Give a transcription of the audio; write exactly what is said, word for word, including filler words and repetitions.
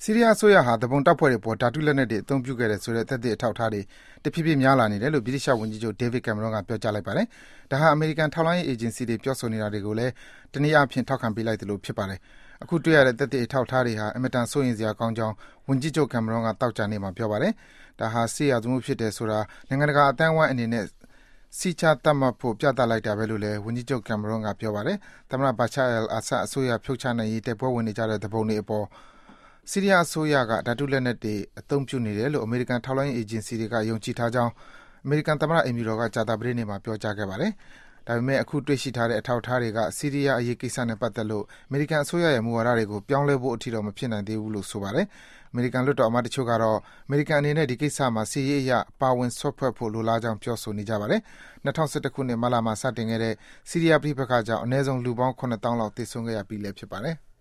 ဆီးရီးယားအစိုးရဟာသူပုန်တပ်ဖွဲ့တွေအပေါ်ဓါတုလက်နက်တွေအသုံးပြုခဲ့တယ်ဆိုတဲ့သက်သေအထောက်အထားတွေတဖြည်းဖြည်းများလာနေတယ်လို့ဗြိတိသျှဝန်ကြီးချုပ် David Cameron ကပြောကြားလိုက်ပါတယ်။ဒါဟာအမေရိကန်ထောက်လှမ်းရေးအေဂျင်စီတွေပြောဆိုနေတာတွေကိုလည်းတနည်းအားဖြင့်ထောက်ခံပေးလိုက်သလိုဖြစ်ပါတယ်။အခုတွေ့ရတဲ့သက်သေအထောက်အထားတွေဟာအင်မတန်စိုးရိမ်စရာကောင်းကြောင်းဝန်ကြီးချုပ် Cameron ကသောကြာနေ့မှာပြောပါတယ်။ဒါဟာစစ်ရာဇဝတ်မှုဖြစ်တယ်ဆိုတာနိုင်ငံတကာအသိုင်းအဝိုင်းအနေနဲ့စည်းခြားသတ်မှတ်ဖို့ပြသလိုက်တာပဲလို့လည်းဝန်ကြီးချုပ် Cameron ကပြောပါတယ်။သမ္မတ Bashar al-Assad အစိုးရဖြုတ်ချနိုင်ရေးတိုက်ပွဲဝင်နေကြတဲ့သူပုန်တွေအပေါ်ဆီးရီးယားအစိုးရကဓါတုလက်နက်တွေအသုံးပြုနေတယ်လို့အမေရိကန်ထောက်လှမ်းရေးအေဂျင်စီတွေကယုံကြည်ထားကြောင်းအမေရိကန်သမ္မတအိမ်ဖြူတော်ကကြာသပတေးနေ့မှာပြောကြားခဲ့ပါတယ်။ဒါပေမဲ့အခုတွေ့ရှိထားတဲ့အထောက်အထားတွေကဆီးရီးယားအရေးကိစ္စနဲ့ပတ်သက်လို့အမေရိကန်အစိုးရရဲ့မူဝါဒတွေကိုပြောင်းလဲဖို့အထိတော့မဖြစ်နိုင်သေးဘူးလို့ဆိုပါတယ်။အမေရိကန်လွှတ်တော်အမတ်တချို့ကတော့အမေရိကန်အနေနဲ့ဒီကိစ္စမှာစစ်ရေးအရပါဝင်စွက်ဖက်ဖို့လိုလားကြောင်းပြောဆိုနေကြပါတယ်။၂၀၁၁ခုနှစ်မတ်လမှာစတင်ခဲ့တဲ့ဆီးရီးယားပဋိပက္ခကြောင့်အနည်းဆုံးလူပေါင်း ၇ သောင်းလောက်သေဆုံးခဲ့ရပြီးလည်းဖြစ်ပါတယ်။